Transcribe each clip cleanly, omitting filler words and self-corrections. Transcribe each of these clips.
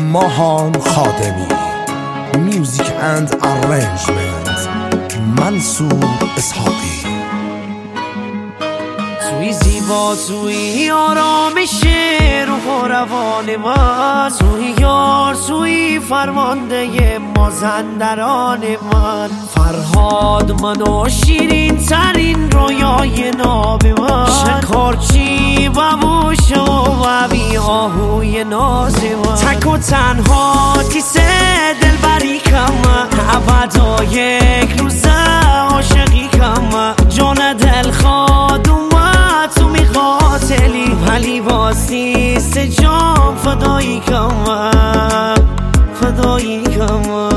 ماهان خادمی. میوزیک اند ارنجمنت منصور اسحاقی. توی زیبا توی آرامش روح و روان من، توی یار توی فرمانده مازندران من، فرهاد من و شیرین ترین رویای ناب من، شکارچی ببوش و بی آهوی ناز من، تک و تنها تیسه دلبری کم ابدا یک روز عاشقی کم، جان دل خواد تو می قاتلی ولی باسی سجام فدایی کم فدایی کم.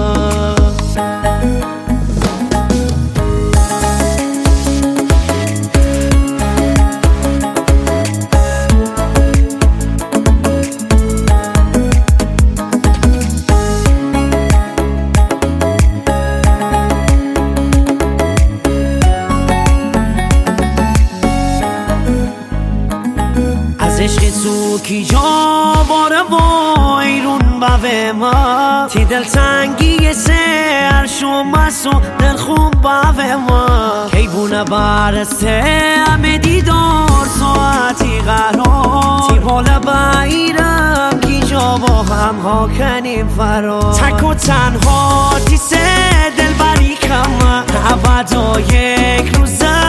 عشق تو کی جا باره با ایرون بوه ما، تی دل تنگی سر شو مسو دل خوب بوه ما، کی بونه برسه همه دیدار ساعتی قرار، تی بالا بایرم کی جا با هم ها کنیم فرار، تک و تنها تی سه دل بری کم ابدا یک روزه